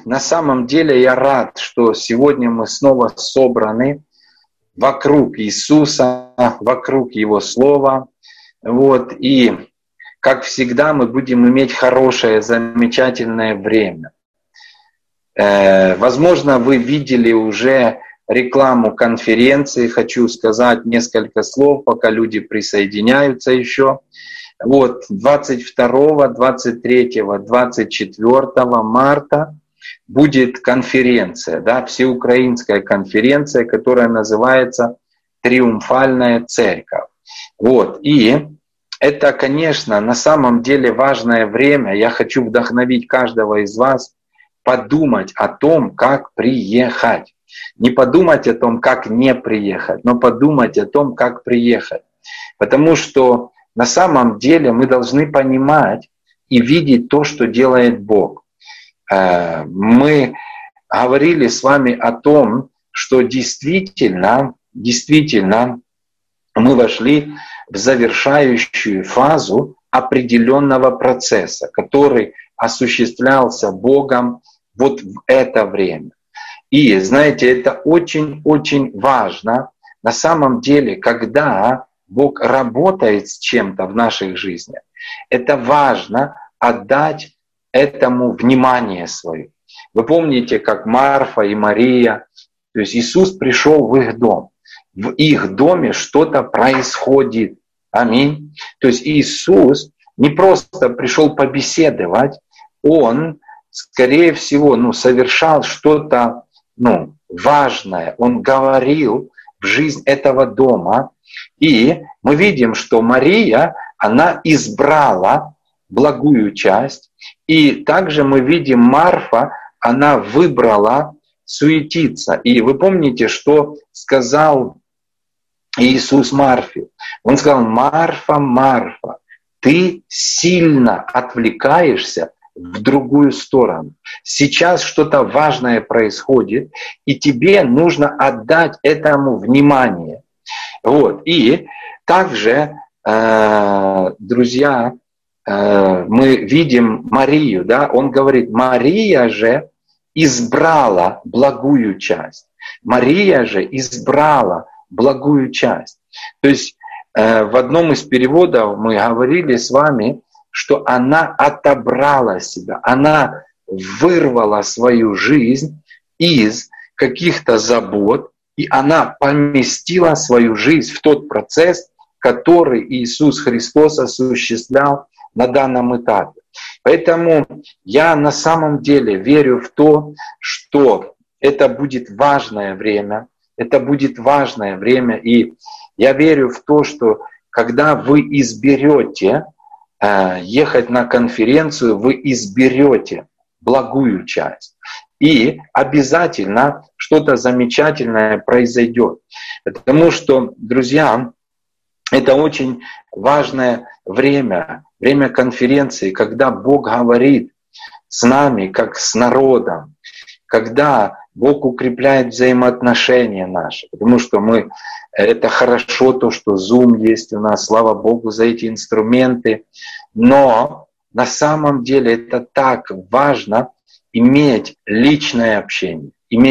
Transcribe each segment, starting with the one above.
на самом деле я рад, что сегодня мы снова собраны вокруг Иисуса, вокруг Его Слова. Вот. И, как всегда, мы будем иметь хорошее, замечательное время. Возможно, вы видели уже рекламу конференции. Хочу сказать несколько слов, пока люди присоединяются еще. Вот 22, 23, 24 марта будет конференция, да, всеукраинская конференция, которая называется «Триумфальная церковь». Вот. И это, конечно, на самом деле важное время. Я хочу вдохновить каждого из вас подумать о том, как приехать. Не подумать о том, как не приехать, но подумать о том, как приехать. Потому что на самом деле мы должны понимать и видеть то, что делает Бог. Мы говорили с вами о том, что действительно мы вошли в завершающую фазу определенного процесса, который осуществлялся Богом вот в это время. И, знаете, это очень-очень важно на самом деле, когда Бог работает с чем-то в наших жизнях. Это важно отдать этому внимание свое. Вы помните, как Марфа и Мария, то есть Иисус пришел в их дом. В их доме что-то происходит. Аминь. То есть Иисус не просто пришел побеседовать, Он, скорее всего, совершал что-то важное. Он говорил в жизнь этого дома. И мы видим, что Мария, она избрала благую часть. И также мы видим, Марфа, она выбрала суетиться. И вы помните, что сказал Иисус Марфе? Он сказал: «Марфа, Марфа, ты сильно отвлекаешься в другую сторону. Сейчас что-то важное происходит, и тебе нужно отдать этому внимание». Вот. И также, друзья, мы видим Марию, да, он говорит: «Мария же избрала благую часть». Мария же избрала благую часть. То есть в одном из переводов мы говорили с вами, что она отобрала себя, она вырвала свою жизнь из каких-то забот, и она поместила свою жизнь в тот процесс, который Иисус Христос осуществлял на данном этапе. Поэтому я на самом деле верю в то, что это будет важное время, и я верю в то, что когда вы изберете ехать на конференцию, вы изберете благую часть. И обязательно что-то замечательное произойдет. Потому что, друзья, это очень важное время конференции, когда Бог говорит с нами, как с народом, когда Бог укрепляет взаимоотношения наши. Потому что это хорошо, то, что Zoom есть у нас, слава Богу за эти инструменты. Но на самом деле это так важно иметь личное общение.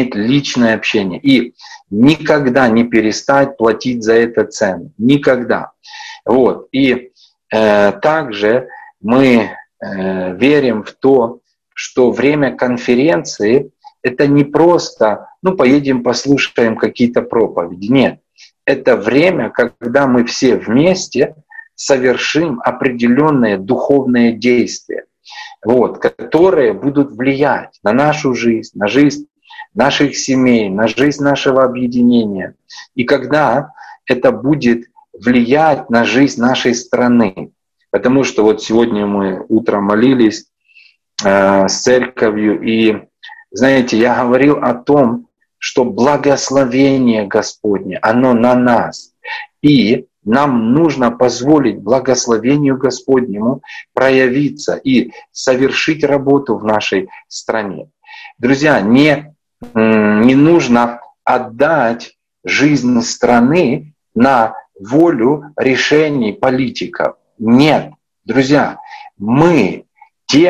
И никогда не перестать платить за это цену. Никогда. Вот. И также мы верим в то, что время конференции — это не просто, поедем послушаем какие-то проповеди. Нет. Это время, когда мы все вместе совершим определенные духовные действия, которые будут влиять на нашу жизнь, на жизнь наших семей, на жизнь нашего объединения. И когда это будет влиять на жизнь нашей страны. Потому что вот сегодня мы утром молились с церковью, и, знаете, я говорил о том, что благословение Господне, оно на нас. И нам нужно позволить благословению Господнему проявиться и совершить работу в нашей стране. Друзья, не нужно отдать жизнь страны на волю решений политиков. Нет, друзья, мы те,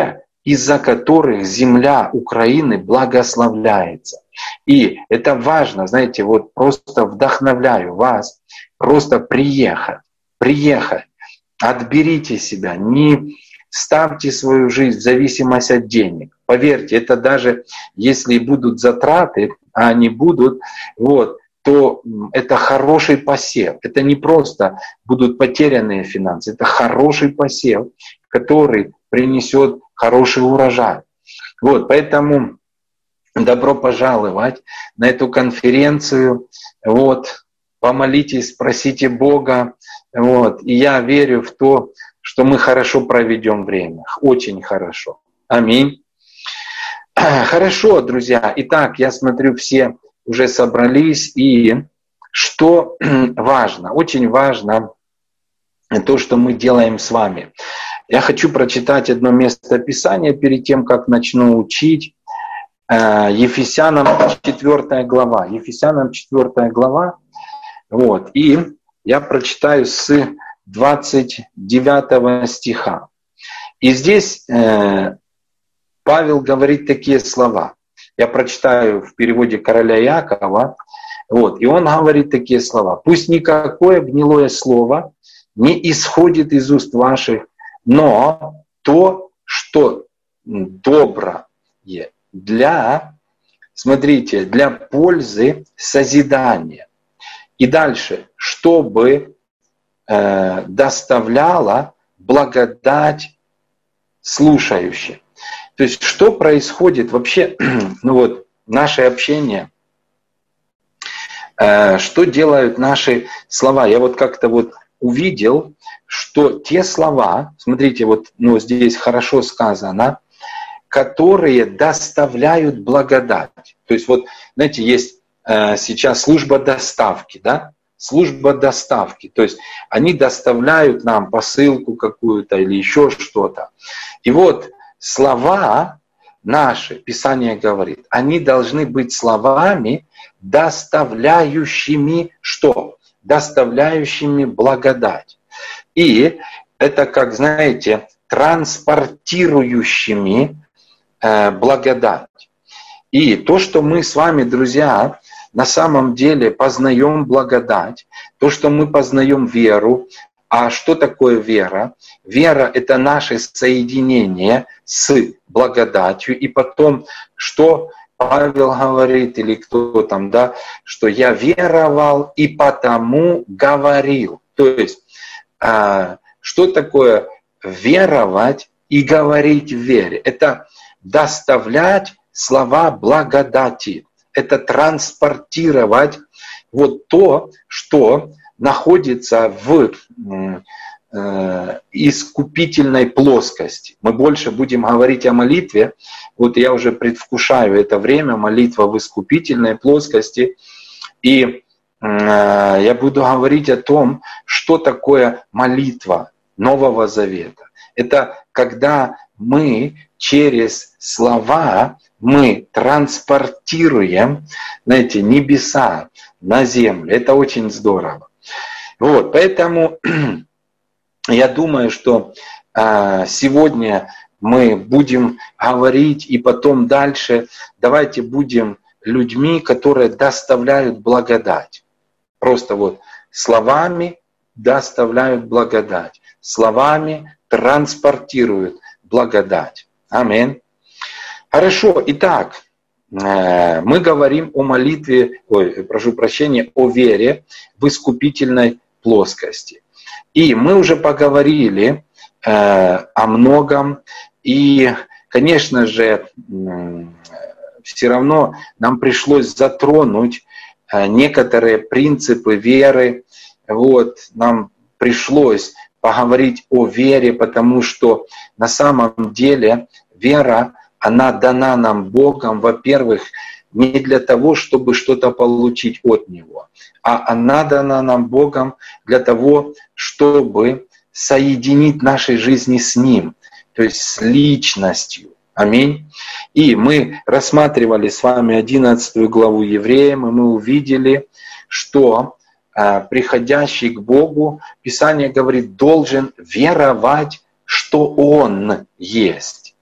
из-за которых земля Украины благословляется. И это важно, знаете, вот просто вдохновляю вас, просто приехать, отберите себя, не ставьте свою жизнь в зависимость от денег. Поверьте, это даже если будут затраты, а они будут, вот, то это хороший посев. Это не просто будут потерянные финансы, это хороший посев, который принесет хороший урожай. Вот, поэтому добро пожаловать на эту конференцию. Вот, помолитесь, спросите Бога. Вот, и я верю в то, что мы хорошо проведем время. Очень хорошо. Аминь. Хорошо, друзья. Итак, я смотрю, все уже собрались. И что важно? Очень важно то, что мы делаем с вами. Я хочу прочитать одно место Писания перед тем, как начну учить. Ефесянам 4 глава. Ефесянам 4 глава. Вот. И я прочитаю с 29 стиха. И здесь Павел говорит такие слова. Я прочитаю в переводе короля Иакова. Вот. И он говорит такие слова. «Пусть никакое гнилое слово не исходит из уст ваших, но то, что доброе для, смотрите, для пользы созидания». И дальше, чтобы доставляла благодать слушающим. То есть, что происходит вообще, ну вот, наше общение, что делают наши слова? Я вот как-то вот увидел, что те слова, смотрите, вот ну, здесь хорошо сказано, которые доставляют благодать. То есть, вот, знаете, есть сейчас служба доставки, да? Служба доставки. То есть они доставляют нам посылку какую-то или еще что-то. И вот слова наши, Писание говорит, они должны быть словами, доставляющими что? Доставляющими благодать. И это, как знаете, транспортирующими благодать. И то, что мы с вами, друзья, на самом деле познаем благодать, то, что мы познаем веру. А что такое вера? Вера – это наше соединение с благодатью. И потом, что Павел говорит, или кто там, да, что я веровал и потому говорил. То есть, что такое веровать и говорить в вере? Это доставлять слова благодати. Это транспортировать вот то, что находится в искупительной плоскости. Мы больше будем говорить о молитве. Вот я уже предвкушаю это время, молитва в искупительной плоскости. И я буду говорить о том, что такое молитва Нового Завета. Это когда мы через слова мы транспортируем, знаете, небеса на землю. Это очень здорово. Вот, поэтому я думаю, что сегодня мы будем говорить и потом дальше. Давайте будем людьми, которые доставляют благодать. Просто вот словами доставляют благодать. Словами транспортируют благодать. Аминь. Хорошо, итак, мы говорим о молитве, прошу прощения, о вере в искупительной плоскости. И мы уже поговорили о многом, и, конечно же, все равно нам пришлось затронуть некоторые принципы веры. Вот, нам пришлось поговорить о вере, потому что на самом деле вера, она дана нам Богом, во-первых, не для того, чтобы что-то получить от Него, а она дана нам Богом для того, чтобы соединить наши жизни с Ним, то есть с личностью. Аминь. И мы рассматривали с вами 11 главу Евреям, и мы увидели, что приходящий к Богу, Писание говорит, должен веровать, что Он есть.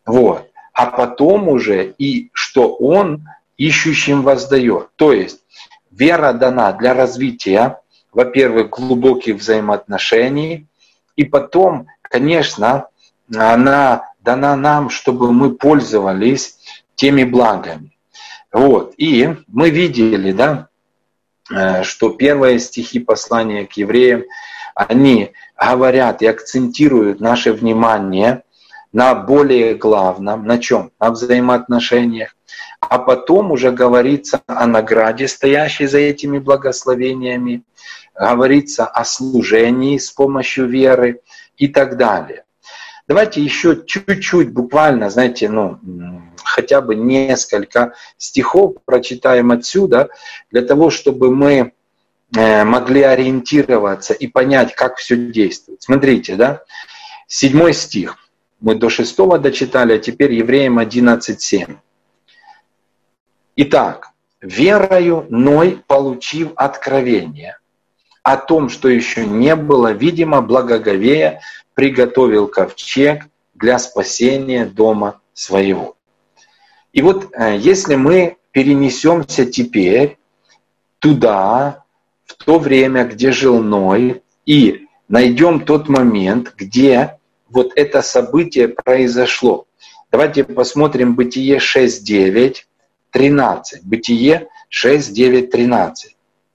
Вот. А потом уже и что Он ищущим воздает. То есть вера дана для развития, во-первых, глубоких взаимоотношений, и потом, конечно, она дана нам, чтобы мы пользовались теми благами. Вот. И мы видели, да, что первые стихи послания к евреям, они говорят и акцентируют наше внимание на более главном, на чем? На взаимоотношениях. А потом уже говорится о награде, стоящей за этими благословениями, говорится о служении с помощью веры и так далее. Давайте еще чуть-чуть, буквально, знаете, хотя бы несколько стихов прочитаем отсюда, для того, чтобы мы могли ориентироваться и понять, как все действует. Смотрите, да, 7 стих. Мы до 6 дочитали, а теперь Евреям 11:7. Итак, верою Ной, получив откровение о том, что еще не было видимо, благоговея, приготовил ковчег для спасения дома своего. И вот если мы перенесемся теперь туда, в то время, где жил Ной, и найдем тот момент, где вот это событие произошло. Давайте посмотрим Бытие 6:9, 13. Бытие 6:9, 13.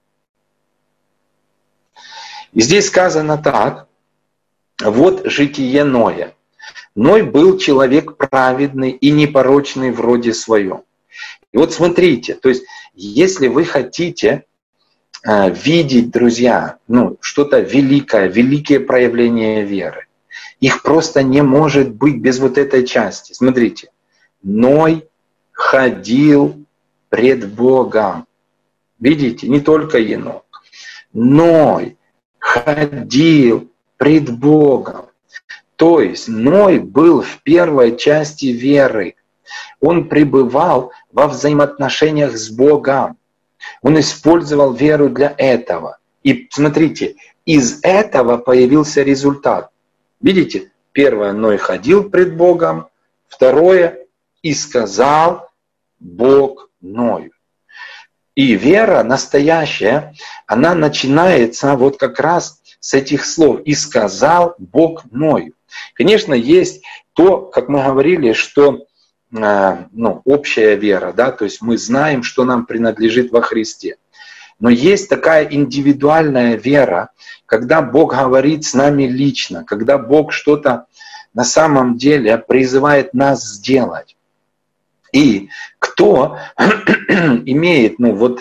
И здесь сказано так. Вот житие Ноя. Ной был человек праведный и непорочный в роде своем. И вот смотрите, то есть если вы хотите видеть, друзья, что-то великое, великие проявления веры, их просто не может быть без вот этой части. Смотрите, Ной ходил пред Богом. Видите, не только Енох. Ной ходил пред Богом. То есть Ной был в первой части веры. Он пребывал во взаимоотношениях с Богом. Он использовал веру для этого. И смотрите, из этого появился результат. Видите, первое, Ной ходил пред Богом. Второе, и сказал Бог Ною. И вера настоящая, она начинается вот как раз с этих слов. И сказал Бог Ною. Конечно, есть то, как мы говорили, что общая вера, да, то есть мы знаем, что нам принадлежит во Христе. Но есть такая индивидуальная вера, когда Бог говорит с нами лично, когда Бог что-то на самом деле призывает нас сделать. И кто имеет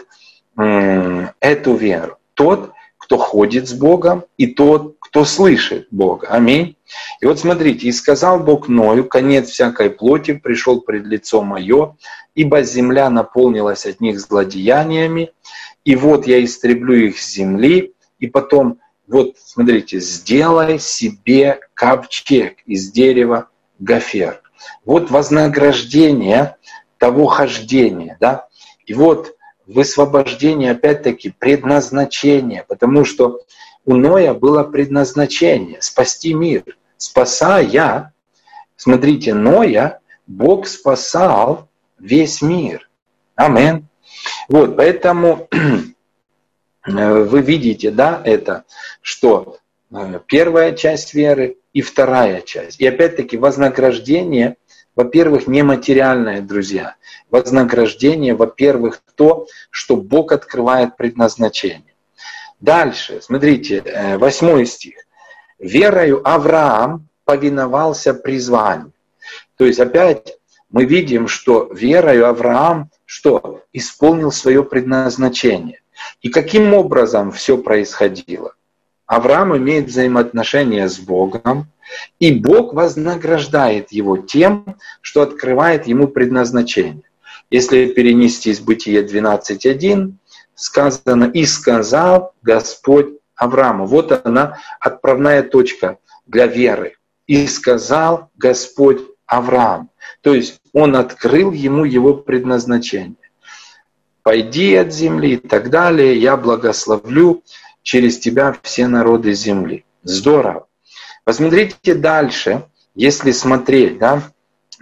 эту веру? Тот, кто ходит с Богом, и тот, кто слышит Бога. Аминь. И вот смотрите, и сказал Бог Ною, конец всякой плоти пришел пред лицо мое, ибо земля наполнилась от них злодеяниями, и вот я истреблю их с земли, и потом, вот смотрите, сделай себе ковчег из дерева гофер. Вот вознаграждение того хождения, да, и вот высвобождение, опять-таки, предназначение, потому что у Ноя было предназначение спасти мир. Спасая, смотрите, Ноя, Бог спасал весь мир. Аминь. Вот, поэтому вы видите, да, это, что первая часть веры и вторая часть. И опять-таки вознаграждение, во-первых, нематериальное, друзья. Вознаграждение, во-первых, то, что Бог открывает предназначение. Дальше, смотрите, 8 стих. «Верою Авраам повиновался призванию». То есть опять мы видим, что верою Авраам что? Исполнил свое предназначение. И каким образом все происходило? Авраам имеет взаимоотношения с Богом, и Бог вознаграждает его тем, что открывает ему предназначение. Если перенести из Бытия 12:1, сказано «И сказал Господь Аврааму». Вот она, отправная точка для веры. «И сказал Господь Авраам». То есть он открыл ему его предназначение. «Пойди от земли» и так далее, «Я благословлю через тебя все народы земли». Здорово. Посмотрите дальше, если смотреть, да,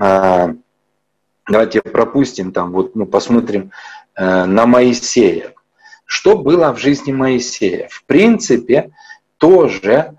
давайте пропустим там, вот, ну, посмотрим на Моисея. Что было в жизни Моисея? В принципе, тоже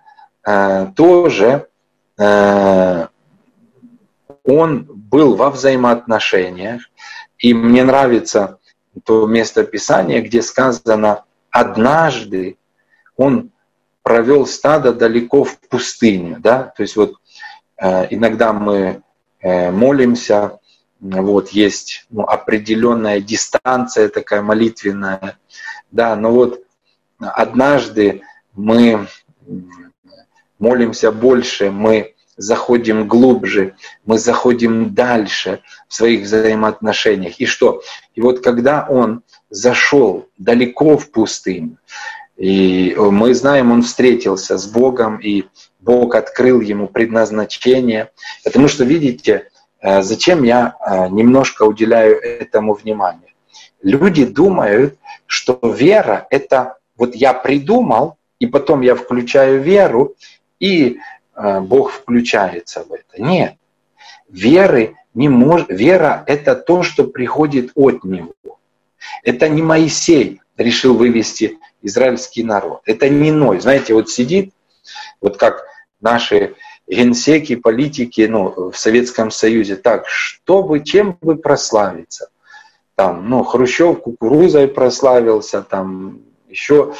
он был во взаимоотношениях, и мне нравится то местописание, где сказано: однажды он провел стадо далеко в пустыню. Да? То есть вот иногда мы молимся, вот есть определенная дистанция такая молитвенная, да, но вот однажды мы молимся больше, мы заходим глубже, мы заходим дальше в своих взаимоотношениях. И что? И вот когда он зашел далеко в пустыню, и мы знаем, он встретился с Богом, и Бог открыл ему предназначение. Потому что, видите, зачем я немножко уделяю этому внимание? Люди думают, что вера — это вот я придумал, и потом я включаю веру, и Бог включается в это. Нет. Вера — это то, что приходит от Него. Это не Моисей решил вывести израильский народ. Это не Ной. Знаете, вот сидит, вот как наши генсеки, политики, ну, в Советском Союзе, так, чем бы прославиться? Там, Хрущев кукурузой прославился, там еще.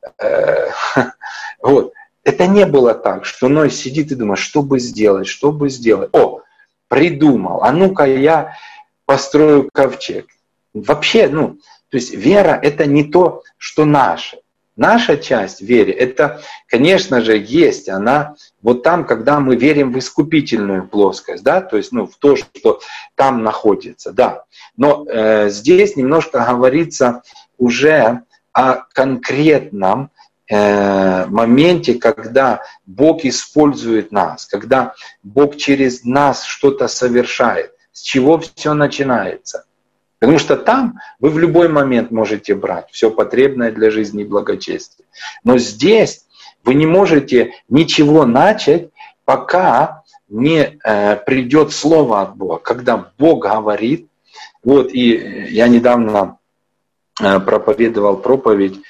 Вот. Это не было так, что Ной сидит и думает, что бы сделать. О, придумал, а ну-ка я построю ковчег. Вообще, то есть вера — это не то, что наше. Наша часть в вере, это, конечно же, есть она вот там, когда мы верим в искупительную плоскость, да, то есть, в то, что там находится, да. Но здесь немножко говорится уже о конкретном моменте, когда Бог использует нас, когда Бог через нас что-то совершает, с чего все начинается. Потому что там вы в любой момент можете брать все потребное для жизни и благочестия. Но здесь вы не можете ничего начать, пока не придет слово от Бога. Когда Бог говорит, вот, и я недавно проповедовал проповедь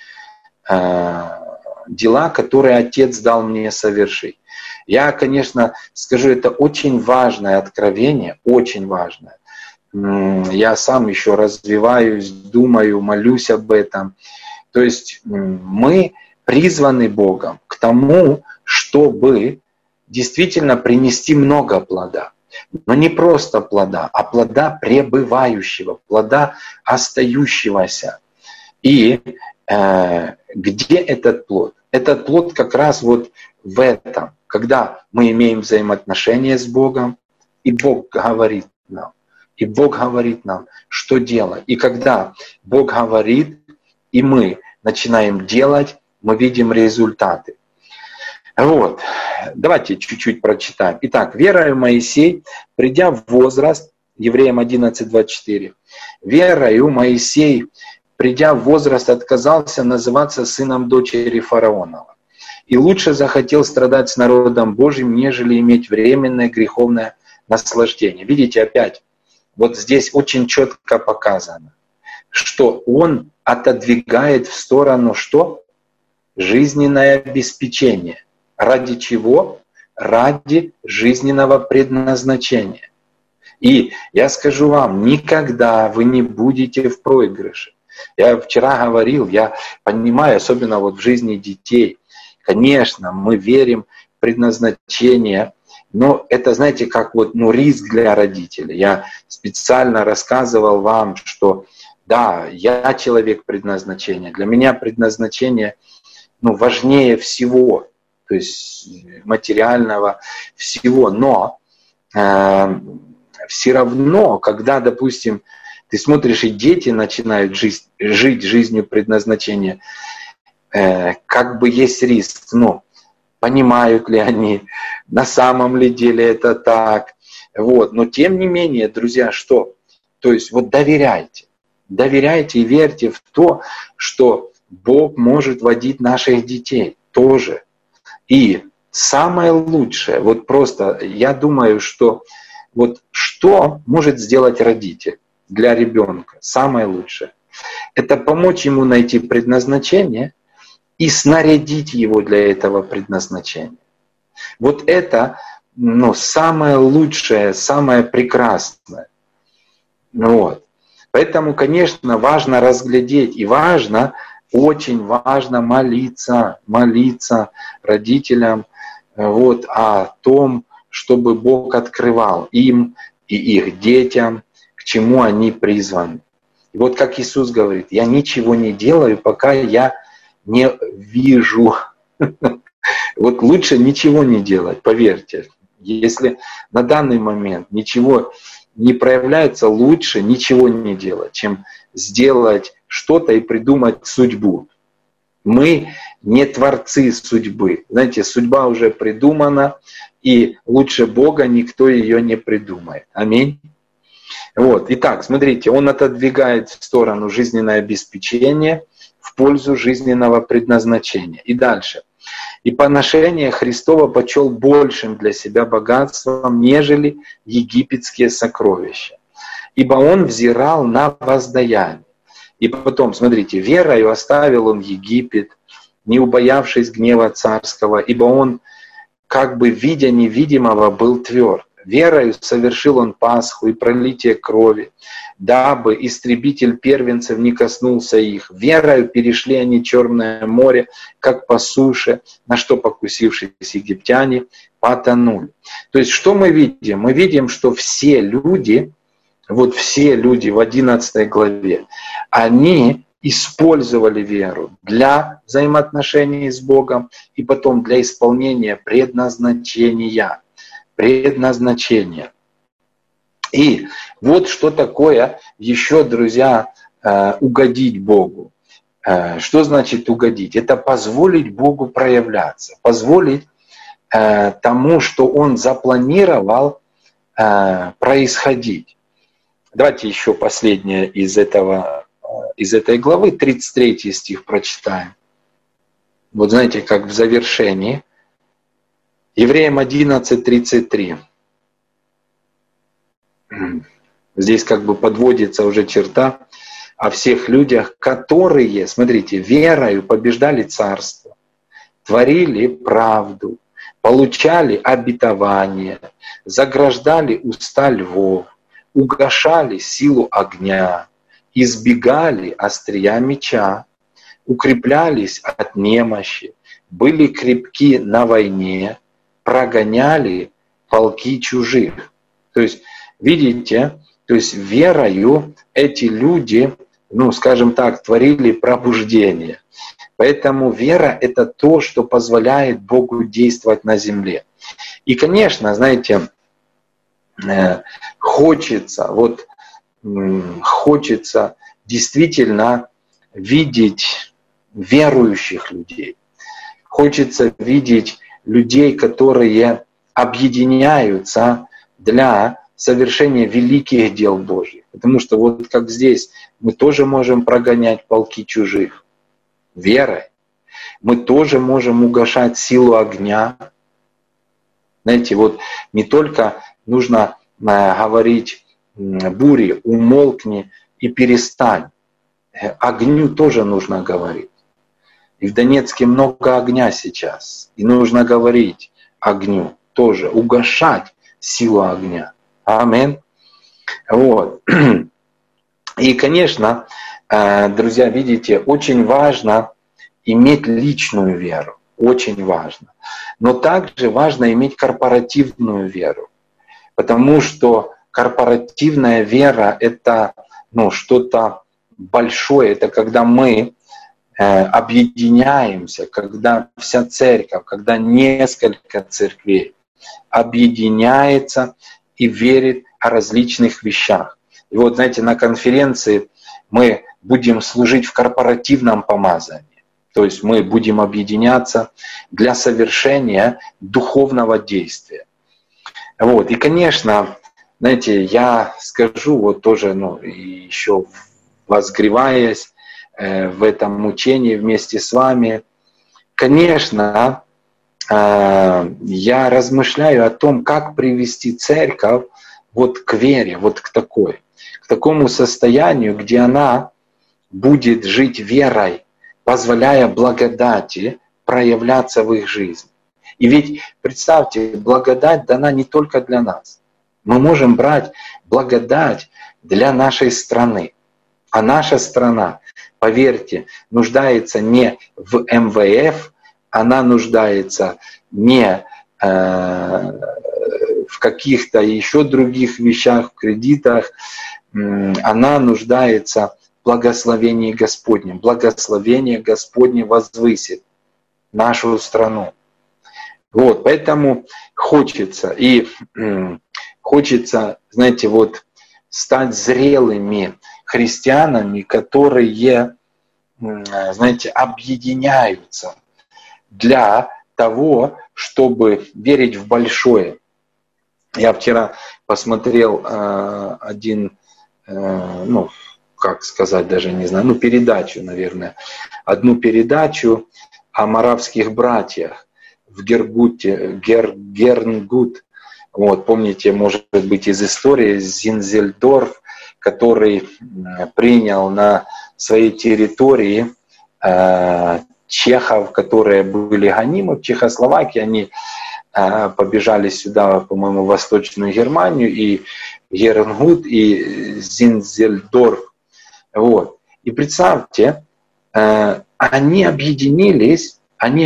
«Дела, которые Отец дал мне совершить». Я, конечно, скажу, это очень важное откровение, очень важное. Я сам еще развиваюсь, думаю, молюсь об этом. То есть мы призваны Богом к тому, чтобы действительно принести много плода. Но не просто плода, а плода пребывающего, плода остающегося. И где этот плод? Этот плод как раз вот в этом, когда мы имеем взаимоотношения с Богом, и Бог говорит нам. И Бог говорит нам, что делать. И когда Бог говорит, и мы начинаем делать, мы видим результаты. Вот. Давайте чуть-чуть прочитаем. Итак, верою Моисей, придя в возраст, Евреям 11:24, верою Моисей, придя в возраст, отказался называться сыном дочери фараонова. И лучше захотел страдать с народом Божьим, нежели иметь временное греховное наслаждение. Видите, опять, вот здесь очень четко показано, что он отодвигает в сторону что? Жизненное обеспечение. Ради чего? Ради жизненного предназначения. И я скажу вам, никогда вы не будете в проигрыше. Я вчера говорил, я понимаю, особенно вот в жизни детей, конечно, мы верим в предназначение, но это, знаете, как вот, риск для родителей. Я специально рассказывал вам, что да, я человек предназначения. Для меня предназначение, важнее всего, то есть материального всего. Но все равно, когда, допустим, ты смотришь, и дети начинают жить жизнью предназначения, как бы есть риск, понимают ли они, на самом ли деле это так. Вот. Но тем не менее, друзья, что? То есть вот доверяйте. Доверяйте и верьте в то, что Бог может водить наших детей тоже. И самое лучшее, вот просто, я думаю, что Вот что может сделать родитель для ребенка? Самое лучшее – это помочь ему найти предназначение и снарядить его для этого предназначения. Вот это самое лучшее, самое прекрасное. Вот. Поэтому, конечно, важно разглядеть и очень важно молиться родителям о том, чтобы Бог открывал им и их детям, к чему они призваны. И вот как Иисус говорит, я ничего не делаю, пока я не вижу. Вот лучше ничего не делать, поверьте. Если на данный момент ничего не проявляется, лучше ничего не делать, чем сделать что-то и придумать судьбу. Мы не творцы судьбы. Знаете, судьба уже придумана, и лучше Бога никто ее не придумает. Аминь. Вот. Итак, смотрите, он отодвигает в сторону жизненное обеспечение в пользу жизненного предназначения. И дальше. И поношение Христова почел большим для себя богатством, нежели египетские сокровища. Ибо он взирал на воздаяние. И потом, смотрите, верою оставил он Египет, не убоявшись гнева царского, ибо он, как бы видя невидимого, был тверд. Верою совершил он Пасху и пролитие крови, дабы истребитель первенцев не коснулся их. Верою перешли они Черное море, как по суше, на что покусившись египтяне потонули. То есть что мы видим? Мы видим, что все люди в 11 главе, они использовали веру для взаимоотношений с Богом и потом для исполнения предназначения. И вот что такое еще, друзья, угодить Богу. Что значит угодить? Это позволить Богу проявляться, позволить тому, что Он запланировал, происходить. Давайте еще последнее из этой главы, 33 стих прочитаем. Вот знаете, как в завершении. Евреям 11:33. Здесь как бы подводится уже черта о всех людях, которые, смотрите, верою побеждали царство, творили правду, получали обетование, заграждали уста львов, угашали силу огня, избегали острия меча, укреплялись от немощи, были крепки на войне, прогоняли полки чужих. То есть, видите, верою эти люди, скажем так, творили пробуждение. Поэтому вера — это то, что позволяет Богу действовать на земле. И, конечно, знаете, хочется действительно видеть верующих людей. Хочется видеть людей, которые объединяются для совершения великих дел Божьих. Потому что вот как здесь мы тоже можем прогонять полки чужих верой. Мы тоже можем угашать силу огня. Знаете, вот не только нужно говорить буре, умолкни и перестань. Огню тоже нужно говорить. И в Донецке много огня сейчас. И нужно говорить огню тоже, угашать силу огня. Аминь. Вот. И, конечно, друзья, видите, очень важно иметь личную веру. Очень важно. Но также важно иметь корпоративную веру. Потому что корпоративная вера — это что-то большое. Это когда мы объединяемся, когда вся церковь, когда несколько церквей объединяется и верит о различных вещах. И вот, знаете, на конференции мы будем служить в корпоративном помазании. То есть мы будем объединяться для совершения духовного действия. Вот. И, конечно, знаете, я скажу, вот тоже, еще возгреваясь в этом учении вместе с вами, конечно, я размышляю о том, как привести церковь вот к вере, вот к такому состоянию, где она будет жить верой, позволяя благодати проявляться в их жизни. И ведь, представьте, благодать дана не только для нас. Мы можем брать благодать для нашей страны. А наша страна, поверьте, нуждается не в МВФ, она нуждается не в каких-то еще других вещах, в кредитах. Она нуждается в благословении Господнем. Благословение Господне возвысит нашу страну. Вот, поэтому хочется, знаете, вот стать зрелыми христианами, которые, знаете, объединяются для того, чтобы верить в большое. Я вчера посмотрел один, как сказать, даже не знаю, передачу, наверное, одну передачу о моравских братьях в Гернгут. Вот, помните, может быть, из истории Зинзельдорф, который принял на своей территории чехов, которые были гонимы в Чехословакии, они побежали сюда, по-моему, в Восточную Германию, и Гернгут, и Зинзельдорф. Вот. И представьте, они объединились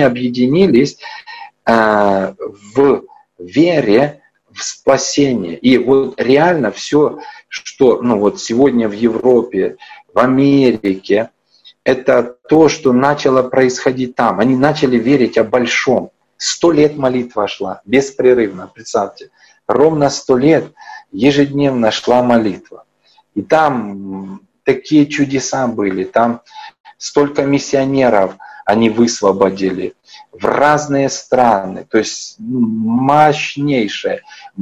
в вере в спасение. И вот реально все, что сегодня в Европе, в Америке, это то, что начало происходить там. Они начали верить о большом. 100 лет молитва шла, беспрерывно, представьте. Ровно 100 лет ежедневно шла молитва. И там такие чудеса были, там столько миссионеров они высвободили в разные страны. То есть могущественнейшее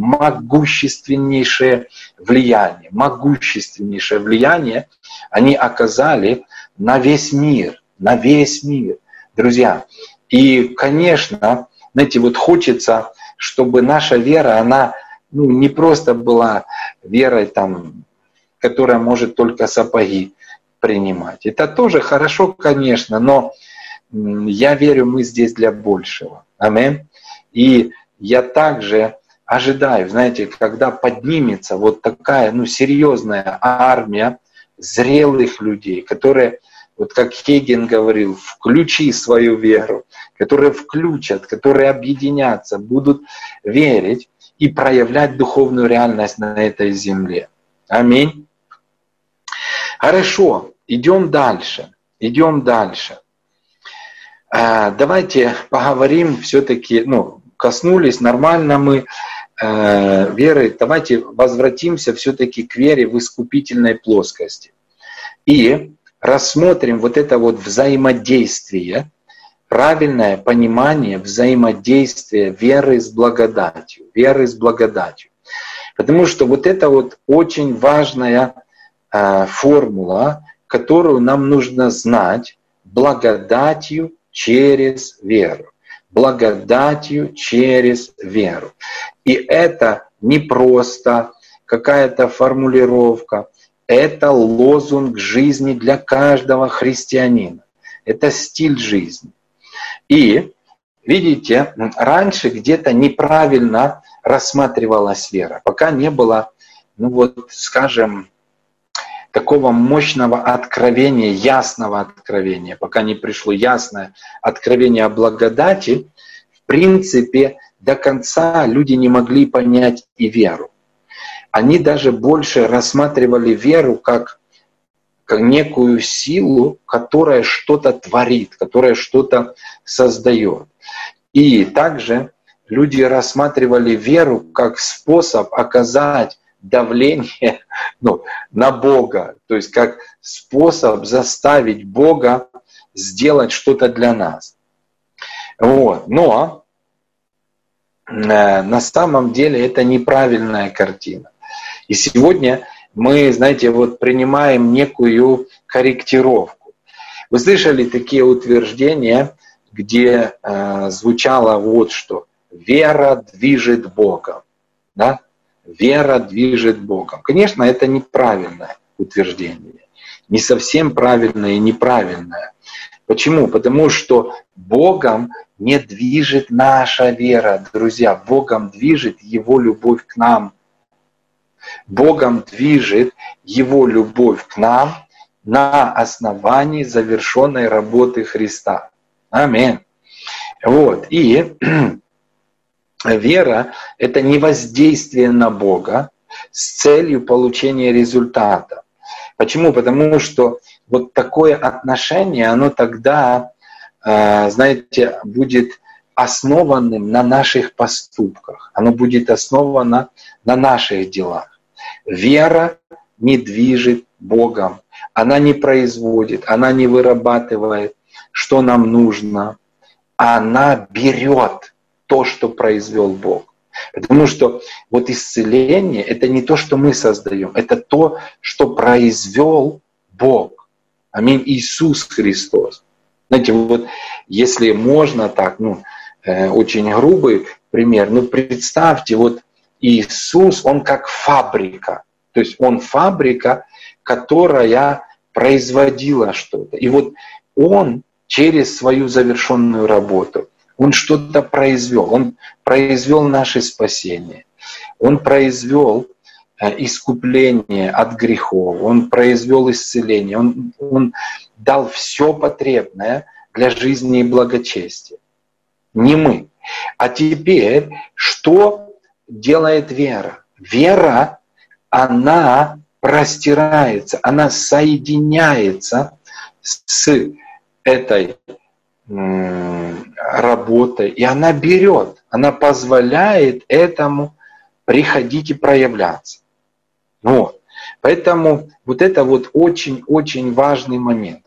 влияние они оказали на весь мир, друзья. И, конечно, знаете, вот хочется, чтобы наша вера, она не просто была верой, которая может только сапоги принимать. Это тоже хорошо, конечно, но я верю, мы здесь для большего. Аминь. И я также ожидаю, знаете, когда поднимется вот такая серьезная армия зрелых людей, которые, вот как Хейген говорил, включи свою веру, которые включат, которые объединятся, будут верить и проявлять духовную реальность на этой земле. Аминь. Хорошо, идем дальше. Давайте поговорим все-таки, коснулись нормально мы веры, давайте возвратимся все-таки к вере в искупительной плоскости. И рассмотрим вот это вот взаимодействие, правильное понимание взаимодействия веры с благодатью. Потому что вот это вот очень важная формула, которую нам нужно знать, благодатью через веру. Благодатью через веру. И это не просто какая-то формулировка, это лозунг жизни для каждого христианина. Это стиль жизни. И, видите, раньше где-то неправильно рассматривалась вера, пока не было, такого мощного откровения, ясного откровения, пока не пришло ясное откровение о благодати, в принципе, до конца люди не могли понять и веру. Они даже больше рассматривали веру как некую силу, которая что-то творит, которая что-то создает. И также люди рассматривали веру как способ оказать давление на Бога, то есть как способ заставить Бога сделать что-то для нас. Вот. Но на самом деле это неправильная картина. И сегодня мы, знаете, принимаем некую корректировку. Вы слышали такие утверждения, где звучало вот что: вера движет Богом. Да? вера движет Богом. Конечно, это неправильное утверждение. Не совсем правильное и неправильное. Почему? Потому что Богом не движет наша вера, друзья. Богом движет Его любовь к нам. Богом движет Его любовь к нам на основании завершенной работы Христа. Аминь. Вот. И вера – это не воздействие на Бога с целью получения результата. Почему? Потому что вот такое отношение, оно тогда, знаете, будет основанным на наших поступках. Оно будет основано на наших делах. Вера не движет Богом. Она не производит, она не вырабатывает, что нам нужно. Она берет то, что произвел Бог. Потому что вот исцеление – это не то, что мы создаем, это то, что произвел Бог. Аминь. Иисус Христос. Знаете, вот если можно так, очень грубый пример, представьте, вот Иисус, Он как фабрика. То есть Он фабрика, которая производила что-то. И вот Он через свою завершенную работу, Он что-то произвел. Он произвел наше спасение. Он произвел искупление от грехов. Он произвел исцеление. Он дал все потребное для жизни и благочестия. Не мы. А теперь, что делает вера? Вера, она простирается, она соединяется с этой работой, и она берет, она позволяет этому приходить и проявляться. Вот. Поэтому вот это вот очень-очень важный момент,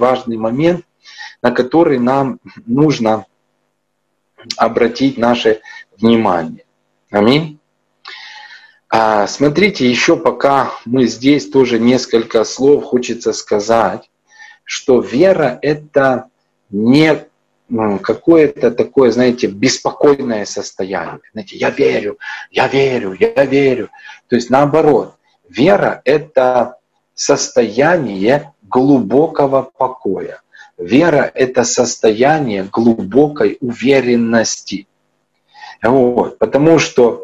на который нам нужно обратить наше внимание. Аминь. Смотрите, еще пока мы здесь, тоже несколько слов хочется сказать, что вера – это не какое-то такое, знаете, беспокойное состояние. Знаете, я верю. То есть наоборот, вера – это состояние глубокого покоя. Вера – это состояние глубокой уверенности. Вот, потому что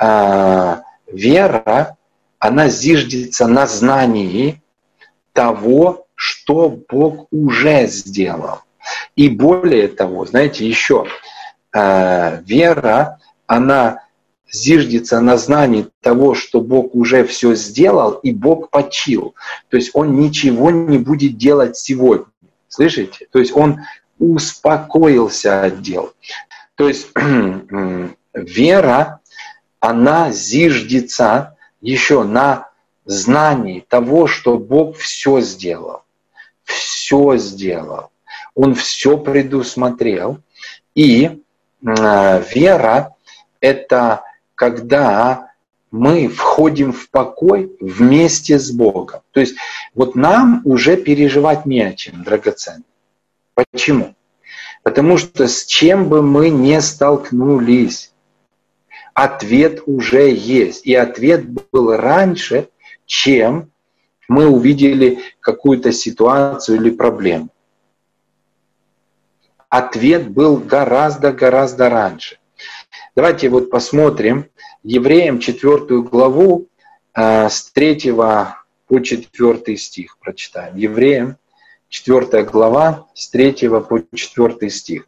вера, она зиждется на знании того, что Бог уже сделал. И более того, знаете, еще вера, она зиждется на знании того, что Бог уже все сделал, и Бог почил. То есть Он ничего не будет делать сегодня. Слышите? То есть Он успокоился от дел. То есть вера, она зиждется еще на знании того, что Бог все сделал. Все сделал. Он все предусмотрел. И вера – это когда мы входим в покой вместе с Богом. То есть вот нам уже переживать не о чем, драгоценный. Почему? Потому что с чем бы мы ни столкнулись, ответ уже есть. И ответ был раньше, чем мы увидели какую-то ситуацию или проблему. Ответ был гораздо раньше. Давайте вот посмотрим Евреям 4 главу с 3 по 4 стих прочитаем. Евреям 4 глава с 3 по 4 стих.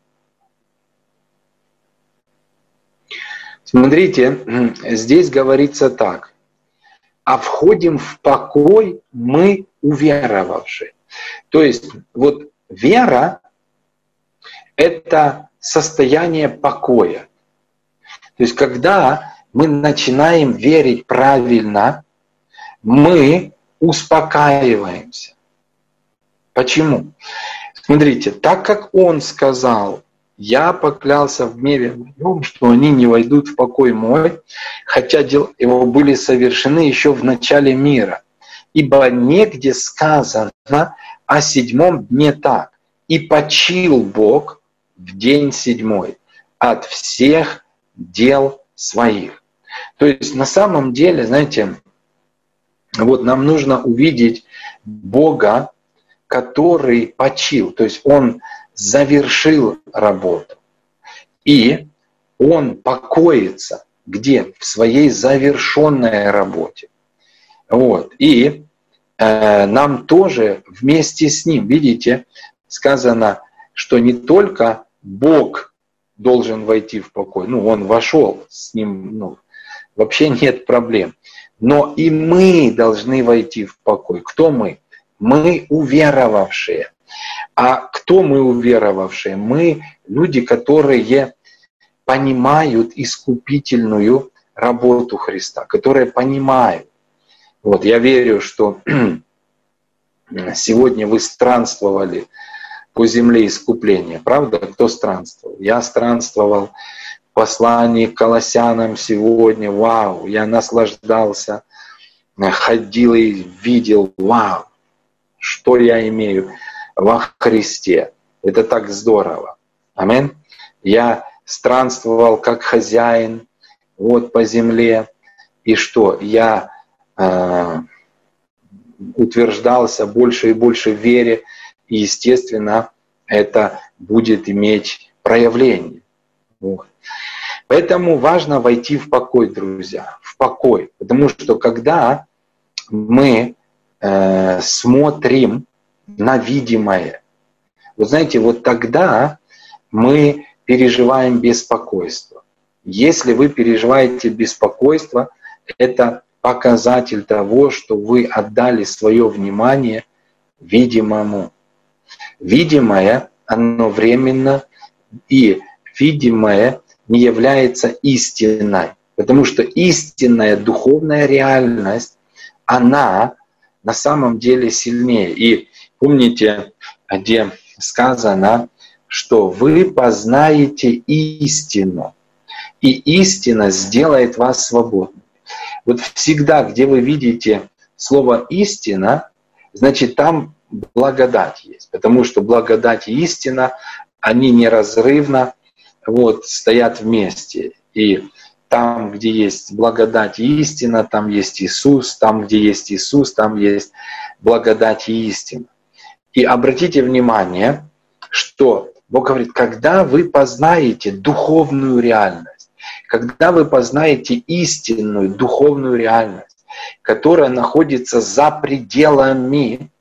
Смотрите, здесь говорится так. «А входим в покой мы уверовавшие». То есть вот вера – это состояние покоя. То есть когда мы начинаем верить правильно, мы успокаиваемся. Почему? Смотрите, так как Он сказал, я поклялся в гневе моем, что они не войдут в покой мой, хотя дела его были совершены еще в начале мира. Ибо негде сказано о 7 дне так. И почил Бог в день 7 от всех дел своих. То есть на самом деле, знаете, вот нам нужно увидеть Бога, который почил, то есть Он завершил работу. И Он покоится где? В своей завершенной работе. Вот. И нам тоже вместе с Ним, видите, сказано, что не только Бог должен войти в покой, ну, Он вошел, с Ним вообще нет проблем, но и мы должны войти в покой. Кто мы? Мы уверовавшие. А кто мы уверовавшие? Мы люди, которые понимают искупительную работу Христа, которые понимают. Вот, я верю, что сегодня вы странствовали по земле искупления. Правда? Кто странствовал? Я странствовал в послании к Колоссянам сегодня. Вау! Я наслаждался, ходил и видел. Вау! Что я имею во Христе. Это так здорово. Аминь. Я странствовал как хозяин вот по земле. И что? Я утверждался больше и больше в вере. И, естественно, это будет иметь проявление. Вот. Поэтому важно войти в покой, друзья. В покой. Потому что когда мы смотрим на видимое, вы знаете, вот тогда мы переживаем беспокойство. Если вы переживаете беспокойство, это показатель того, что вы отдали свое внимание видимому. Видимое, оно временно, и видимое не является истиной. Потому что истинная духовная реальность, она на самом деле сильнее. И помните, где сказано, что вы познаете истину, и истина сделает вас свободными. Вот всегда, где вы видите слово «истина», значит, там благодать есть. Потому что благодать и истина, они неразрывно стоят вместе. И там, где есть благодать и истина, там есть Иисус, там, где есть Иисус, там есть благодать и истина. И обратите внимание, что Бог говорит, когда вы познаете духовную реальность, когда вы познаете истинную духовную реальность, которая находится за пределами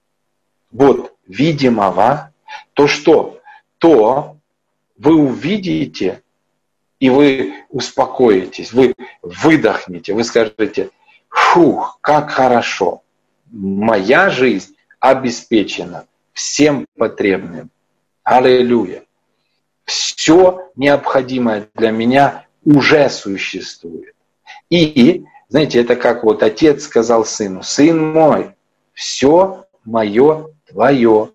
видимого, то что? То вы увидите, и вы успокоитесь, вы выдохнете, вы скажете, фух, как хорошо, моя жизнь обеспечена всем потребным. Аллилуйя. Все необходимое для меня уже существует. И, знаете, это как отец сказал сыну, сын мой, все мое твое.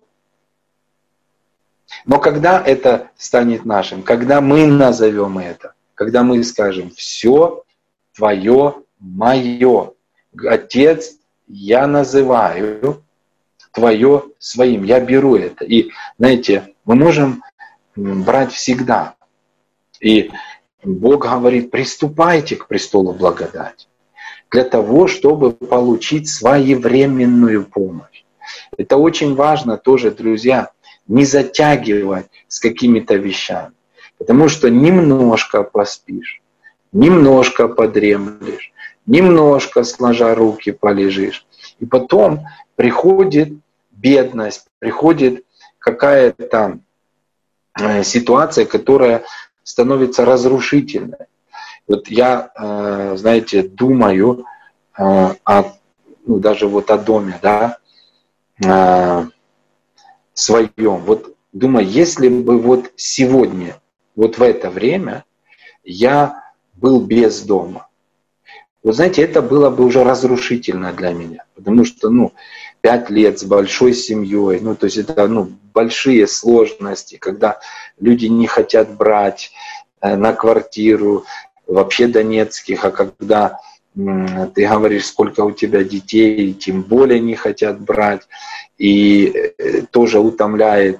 Но когда это станет нашим, когда мы назовем это, когда мы скажем все твое мое, Отец, я называю твое своим, я беру это. И, знаете, мы можем брать всегда. И Бог говорит, приступайте к престолу благодати для того, чтобы получить своевременную помощь. Это очень важно тоже, друзья, не затягивать с какими-то вещами. Потому что немножко поспишь, немножко подремлешь, немножко сложа руки полежишь. И потом приходит бедность, приходит какая-то ситуация, которая становится разрушительной. Вот я, знаете, думаю даже о доме, да, своем. Вот думаю, если бы сегодня, в это время я был без дома, знаете, это было бы уже разрушительно для меня, потому что, 5 лет с большой семьей, то есть это, большие сложности, когда люди не хотят брать на квартиру, вообще донецких, а когда ты говоришь, сколько у тебя детей, тем более не хотят брать, и тоже утомляет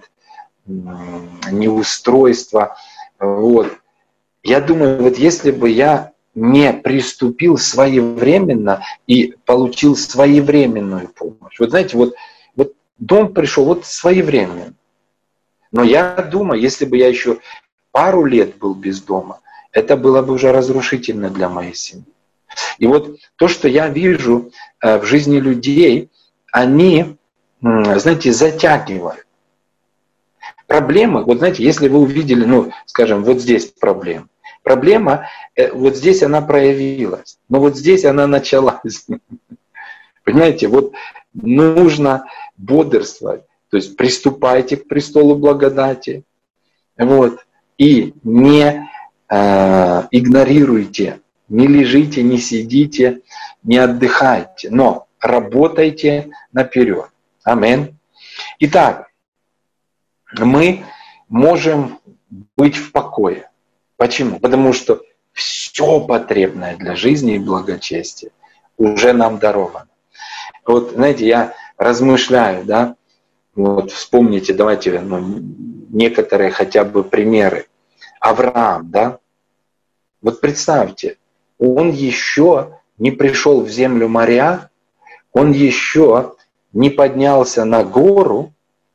неустройство. Я думаю, если бы я не приступил своевременно и получил своевременную помощь. Вот знаете, вот дом пришел вот своевременно. Но я думаю, если бы я еще пару лет был без дома, это было бы уже разрушительно для моей семьи. И вот то, что я вижу в жизни людей, они, знаете, затягивают. Проблемы, вот знаете, если вы увидели, ну, скажем, вот здесь проблема. Проблема, вот здесь она проявилась, но вот здесь она началась. Понимаете, вот нужно бодрствовать, то есть приступайте к престолу благодати, вот, и не игнорируйте, не лежите, не сидите, не отдыхайте, но работайте наперед. Аминь. Итак, мы можем быть в покое. Почему? Потому что все потребное для жизни и благочестия уже нам даровано. Вот, знаете, я размышляю, да, вот вспомните, давайте некоторые хотя бы примеры. Авраам, да, вот представьте, он еще не пришел в землю моря, он еще не поднялся на гору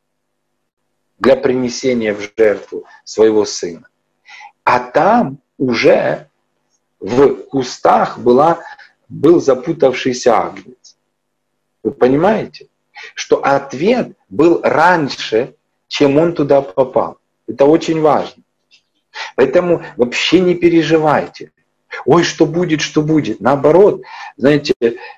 для принесения в жертву своего сына. А там уже в кустах был запутавшийся агнец. Вы понимаете, что ответ был раньше, чем он туда попал. Это очень важно. Поэтому вообще не переживайте. Ой, что будет, что будет. Наоборот, знаете,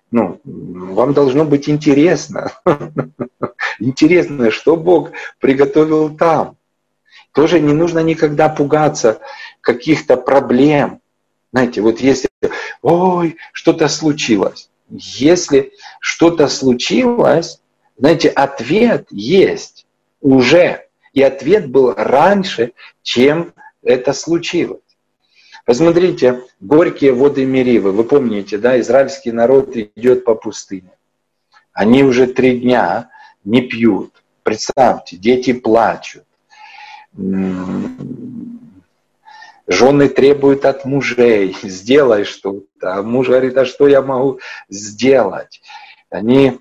вам должно быть интересно. Интересно, что Бог приготовил там. Тоже не нужно никогда пугаться каких-то проблем. Знаете, вот если, ой, что-то случилось. Если что-то случилось, знаете, ответ есть уже. И ответ был раньше, чем это случилось. Посмотрите, горькие воды Меривы. Вы помните, да, израильский народ идет по пустыне. Они уже 3 дня не пьют. Представьте, дети плачут. Жены требуют от мужей, сделай что-то. А муж говорит, а что я могу сделать? Они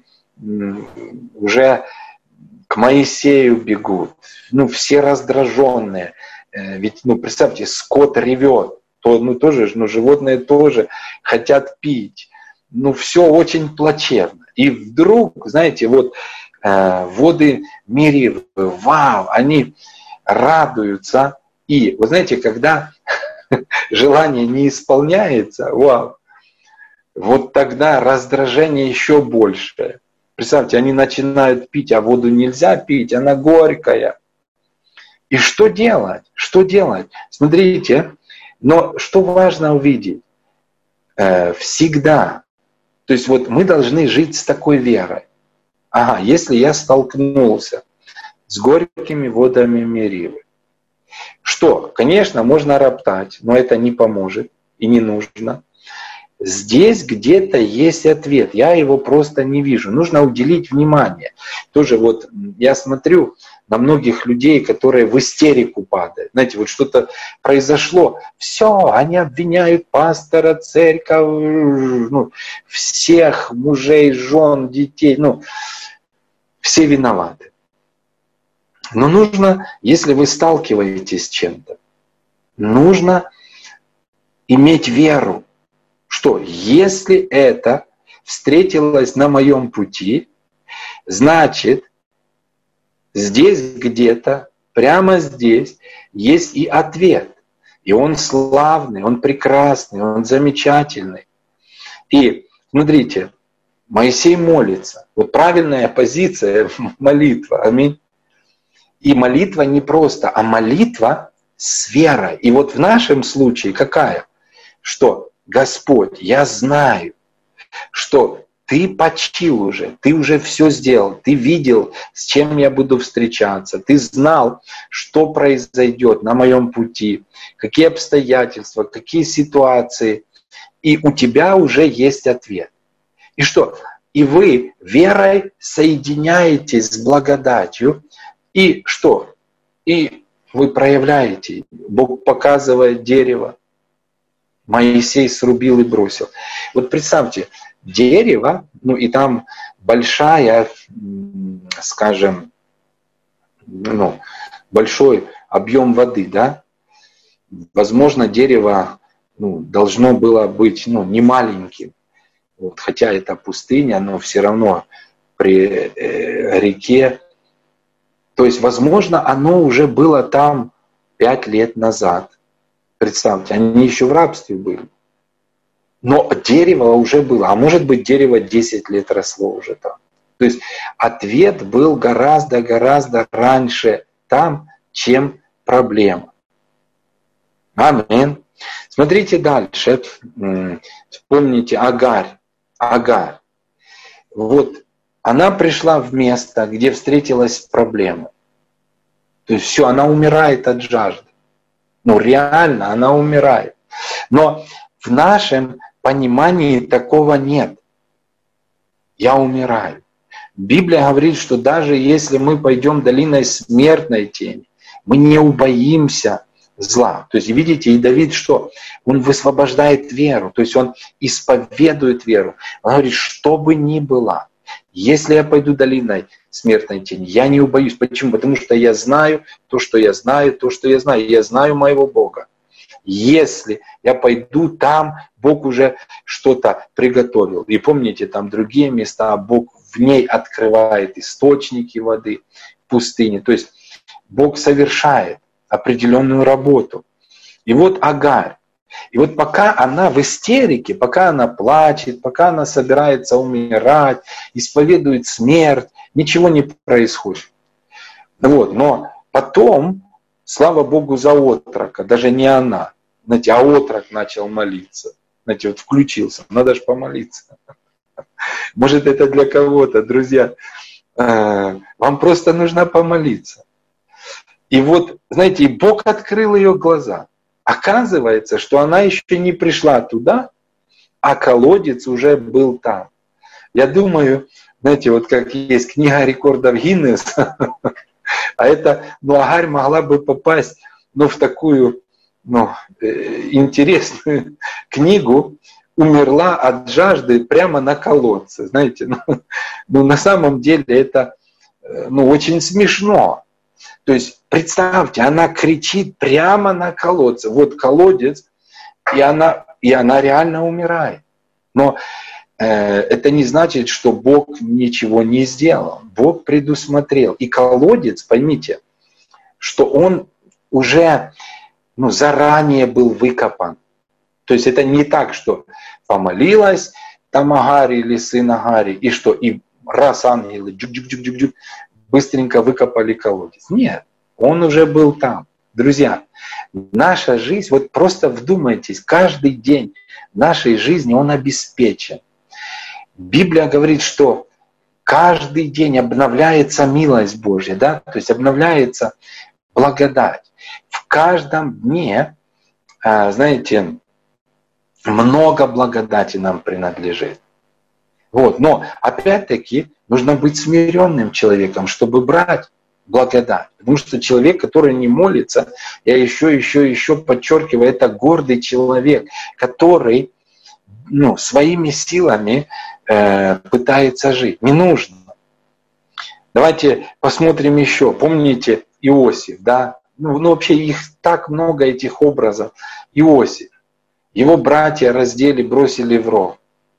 уже к Моисею бегут. Все раздраженные. Ведь, представьте, скот ревет. Тоже, животные тоже хотят пить. Все очень плачевно. И вдруг, знаете, воды Меривы, вау, они радуются. И, вы знаете, когда желание не исполняется, вау, вот тогда раздражение еще больше. Представьте, они начинают пить, а воду нельзя пить, она горькая. И что делать? Что делать? Смотрите, но что важно увидеть? Всегда. То есть мы должны жить с такой верой. Ага, если я столкнулся с горькими водами Меривы, что, конечно, можно роптать, но это не поможет и не нужно. Здесь где-то есть ответ, я его просто не вижу. Нужно уделить внимание. Тоже я смотрю на многих людей, которые в истерику падают. Знаете, что-то произошло, все, они обвиняют пастора, церковь, всех мужей, жен, детей, все виноваты. Но нужно, если вы сталкиваетесь с чем-то, нужно иметь веру, что если это встретилось на моем пути, значит, здесь где-то, прямо здесь, есть и ответ. И он славный, он прекрасный, он замечательный. И смотрите, Моисей молится. Правильная позиция – молитва. Аминь. И молитва не просто, а молитва с верой. И в нашем случае какая? Что Господь, я знаю, что Ты почил уже, Ты уже все сделал, Ты видел, с чем я буду встречаться, Ты знал, что произойдет на моем пути, какие обстоятельства, какие ситуации, и у Тебя уже есть ответ. И что? И вы верой соединяетесь с благодатью, и что? И вы проявляете, Бог показывает дерево. Моисей срубил и бросил. Вот представьте, дерево, ну и там большая, скажем, ну, большой объем воды, да? Возможно, дерево должно было быть не маленьким. Вот, хотя это пустыня, но все равно при реке. То есть, возможно, оно уже было там 5 лет назад. Представьте, они еще в рабстве были. Но дерево уже было. А может быть, дерево 10 лет росло уже там. То есть ответ был гораздо раньше там, чем проблема. Аминь. Смотрите дальше. Вспомните Агарь. Агарь. Вот она пришла в место, где встретилась проблема. То есть все, она умирает от жажды. Ну реально, она умирает. Но в нашем понимании такого нет. Я умираю. Библия говорит, что даже если мы пойдем долиной смертной тени, мы не убоимся зла. То есть, видите, и Давид что? Он высвобождает веру, то есть он исповедует веру. Он говорит, что бы ни было, если я пойду долиной смертной тени, я не убоюсь. Почему? Потому что я знаю то, что я знаю, то, что я знаю. Я знаю моего Бога. Если я пойду там, Бог уже что-то приготовил. И помните, там другие места, Бог в ней открывает источники воды в пустыне. То есть Бог совершает определенную работу. И вот Агарь. И вот пока она в истерике, пока она плачет, пока она собирается умирать, исповедует смерть, ничего не происходит. Вот. Но потом, слава Богу за отрока, даже не она. Знаете, а отрок начал молиться. Знаете, вот включился, надо же помолиться. Может, это для кого-то, друзья. Вам просто нужно помолиться. И вот, знаете, Бог открыл ее глаза. Оказывается, что она еще не пришла туда, а колодец уже был там. Я думаю, знаете, вот как есть книга рекордов Гиннесса, а это, Агарь могла бы попасть, в такую, интересную книгу, умерла от жажды прямо на колодце. Знаете, на самом деле это, очень смешно. То есть, представьте, она кричит прямо на колодце. Вот колодец, и она реально умирает. Но это не значит, что Бог ничего не сделал. Бог предусмотрел. И колодец, поймите, что он уже заранее был выкопан. То есть это не так, что помолилась там Агарь или сын Агари, и что, и раз ангелы джук-джук-джук-джук быстренько выкопали колодец. Нет, он уже был там. Друзья, наша жизнь, вот просто вдумайтесь, каждый день нашей жизни он обеспечен. Библия говорит, что каждый день обновляется милость Божья, да? То есть обновляется благодать. В каждом дне, знаете, много благодати нам принадлежит. Вот. Но опять-таки нужно быть смиренным человеком, чтобы брать благодать. Потому что человек, который не молится, я еще подчеркиваю, это гордый человек, который своими силами пытается жить. Не нужно. Давайте посмотрим еще. Помните Иосиф, да? Вообще их так много, этих образов. Иосиф. Его братья раздели, бросили в ров.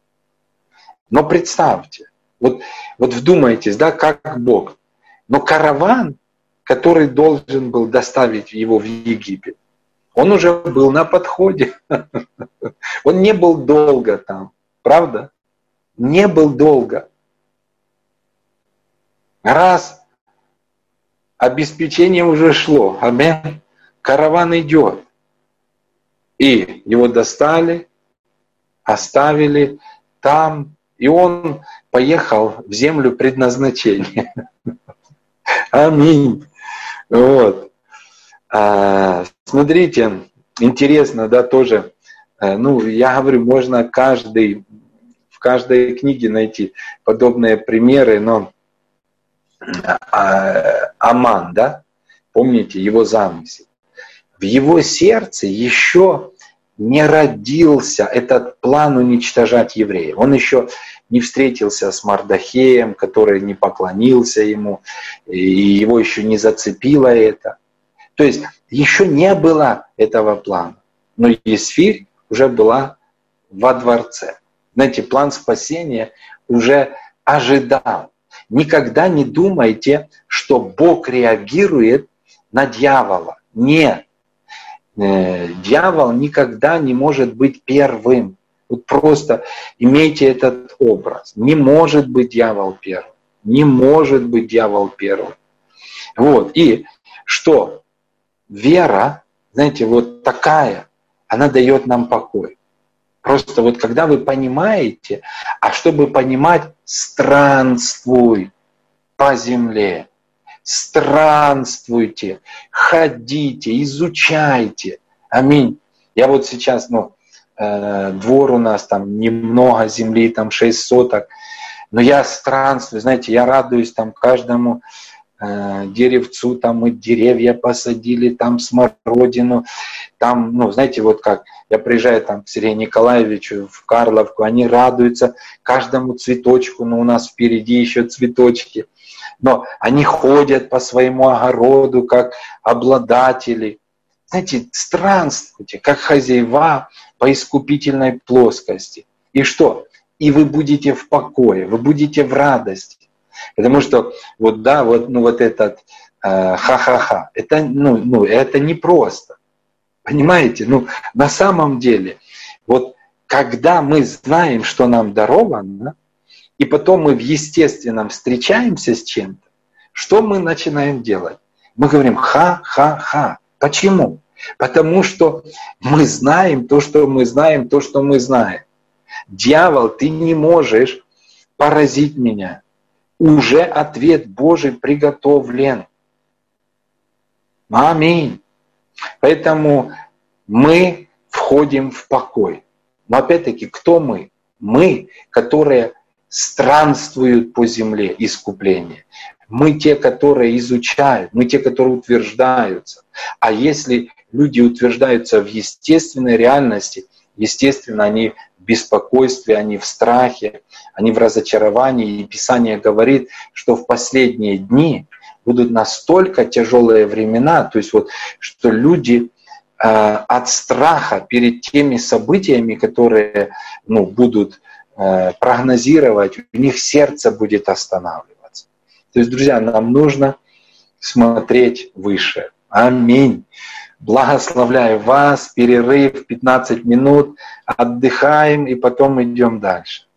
Но представьте, вот вдумайтесь, да, как Бог. Но караван, который должен был доставить его в Египет, он уже был на подходе. Он не был долго там, правда? Не был долго. Раз обеспечение уже шло, аминь, караван идет. И его достали, оставили там, и он поехал в землю предназначения. Аминь. Вот. Смотрите, интересно, да, тоже. Я говорю, можно в каждой книге найти подобные примеры, но Аман, да, помните, его замысел. В его сердце еще не родился этот план уничтожать евреев. Он еще не встретился с Мардохеем, который не поклонился ему, и его еще не зацепило это. То есть еще не было этого плана. Но Есфирь уже была во дворце. Знаете, план спасения уже ожидал. Никогда не думайте, что Бог реагирует на дьявола. Нет. Дьявол никогда не может быть первым. Вот просто имейте этот образ. Не может быть дьявол первым. Не может быть дьявол первым. Вот. И что? Вера, знаете, вот такая, она дает нам покой. Просто вот когда вы понимаете, а чтобы понимать, странствуй по земле. Странствуйте, ходите, изучайте. Аминь. Я вот сейчас, двор у нас там немного земли, там 6 соток, но я странствую, знаете, я радуюсь там каждому деревцу, там мы деревья посадили, там смородину, там, знаете, вот как, я приезжаю там к Сергею Николаевичу в Карловку, они радуются каждому цветочку, но у нас впереди еще цветочки. Но они ходят по своему огороду, как обладатели. Знаете, странствуйте, как хозяева по искупительной плоскости. И что? И вы будете в покое, вы будете в радости. Потому что вот этот ха-ха-ха, это непросто. Понимаете? На самом деле, вот когда мы знаем, что нам даровано, и потом мы в естественном встречаемся с чем-то, что мы начинаем делать? Мы говорим ха-ха-ха. Почему? Потому что мы знаем то, что мы знаем, то, что мы знаем. Дьявол, ты не можешь поразить меня. Уже ответ Божий приготовлен. Аминь. Поэтому мы входим в покой. Но опять-таки, кто мы? Мы, которые странствуют по земле искупления. Мы те, которые изучают, мы те, которые утверждаются. А если люди утверждаются в естественной реальности, естественно, они в беспокойстве, они в страхе, они в разочаровании. И Писание говорит, что в последние дни будут настолько тяжелые времена, то есть что люди от страха перед теми событиями, которые будут прогнозировать, у них сердце будет останавливаться. То есть, друзья, нам нужно смотреть выше. Аминь. Благословляю вас. Перерыв 15 минут. Отдыхаем и потом идем дальше.